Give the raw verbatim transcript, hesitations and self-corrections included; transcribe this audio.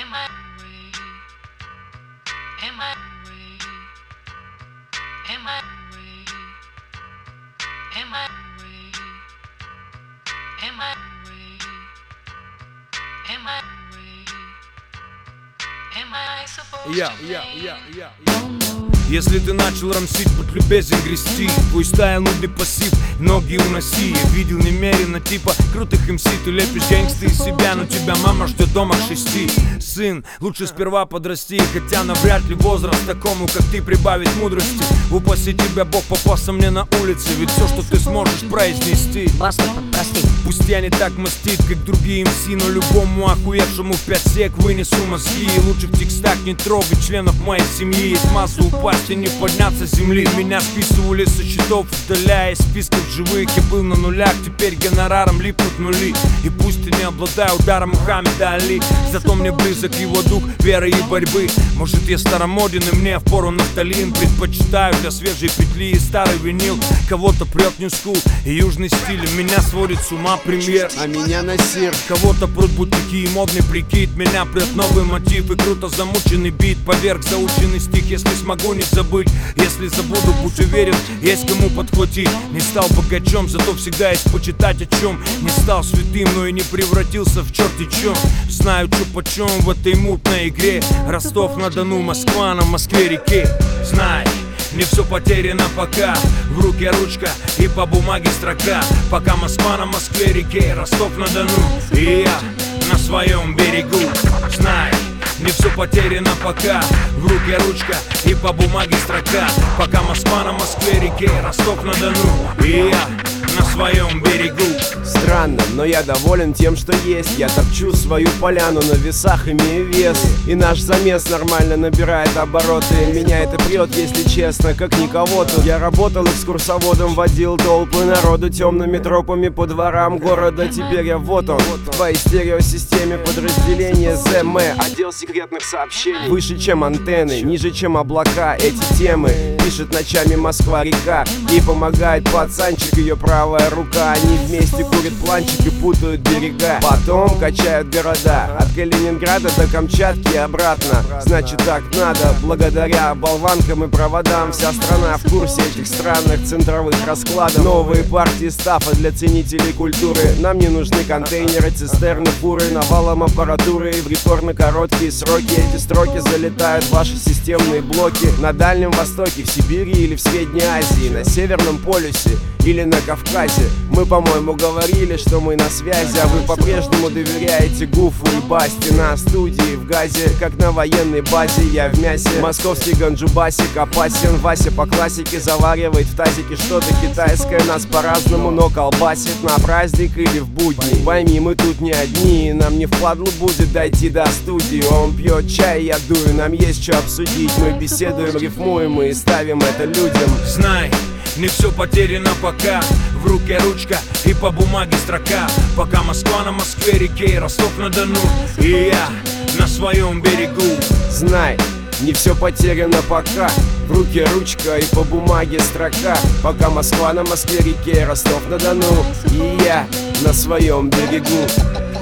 Я, я, я, я, я. Если ты начал рамсить, будь любезен грести. Твой стайл нудный пассив, ноги уноси. Я видел немерено типа крутых эм си. Ты лепишь гэнгсты из себя, но тебя мама ждет дома к шести. Сын, лучше сперва подрасти, хотя навряд ли возраст такому, как ты, прибавить мудрости. Упаси тебя Бог, попался мне на улице, ведь все, что ты сможешь произнести, Баста, прости. пусть я не так мастит, как другие эм си, но любому охуевшему в пять сек вынесу мозги. И лучше в текстах не трогать членов моей семьи. Есть масса упасть и не подняться с земли. Меня списывали со счетов, удаляя из списков живых. Я был на нулях, теперь гонораром липнут нули. И пусть я не обладаю ударом Мухаммеда Али, зато мне близок его дух веры и борьбы. Может, я старомоден и мне впору нафталин. Предпочитаю для свежей петли и старый винил. Кого-то прет нью-скул и южный стиль. Меня сводит с ума премьер, а меня Насир. Кого-то прут бутики и модный прикид. Меня прет новый мотив и круто замученный бит. Поверх заученный стих, если смогу не забыть. Если забуду, будь уверен, есть кому подхватить. Не стал богачом, зато всегда есть почитать о чем. Не стал святым, но и не превратился в черти чем. Знаю, чё почем в этой мутной игре. Ростов-на-Дону, Москва на Москве-реке. Знай, не все потеряно пока. В руке ручка и по бумаге строка. Пока Москва на Москве-реке, Ростов-на-Дону и я на своем берегу. Знай, не все потеряно пока. В руке ручка и по бумаге строка. Пока Москва на Москве-реке, Ростов-на-Дону и я на своем берегу. Странно, но я доволен тем, что есть. Я топчу свою поляну на весах, имея вес. И наш замес нормально набирает обороты. Меня это прет, если честно, как никого тут. Я работал экскурсоводом, водил толпы народу темными тропами по дворам города. Теперь я вот он, в твоей стереосистеме подразделение зэ эм, отдел секретных сообщений. Выше, чем антенны, ниже, чем облака. Эти темы пишет ночами Москва-река. И помогает пацанчик, ее правая рука. Они вместе курят планчик и путают берега. Потом качают города от Калининграда до Камчатки и обратно. Значит, так надо. Благодаря болванкам и проводам вся страна в курсе этих странных центровых раскладов. Новые партии стафа для ценителей культуры. Нам не нужны контейнеры, цистерны, фуры. Навалом аппаратуры и в рекордно короткие сроки эти строки залетают в ваши системные блоки. На Дальнем Востоке, в Сибири или в Средней Азии, на Северном полюсе или на Кавказе. Мы, по-моему, говорили, что мы на связи, а вы по-прежнему доверяете Гуфу и Басти. На студии в газе, как на военной базе. Я в мясе, московский ганджубасик опасен. Вася по классике заваривает в тазике что-то китайское. Нас по-разному, но колбасит на праздник или в будни. Пойми, мы тут не одни, нам не впадлу будет дойти до студии. Он пьет чай, я дую, нам есть что обсудить. Мы беседуем, рифмуем и ставим это людям. Знай, не все потеряно пока. В руке ручка и по бумаге строка. Пока Москва на Москве-реке, Ростов-на-Дону и я на своем берегу. Знай, не все потеряно пока. В руке ручка и по бумаге строка. Пока Москва на Москве-реке, Ростов-на-Дону и я на своем берегу.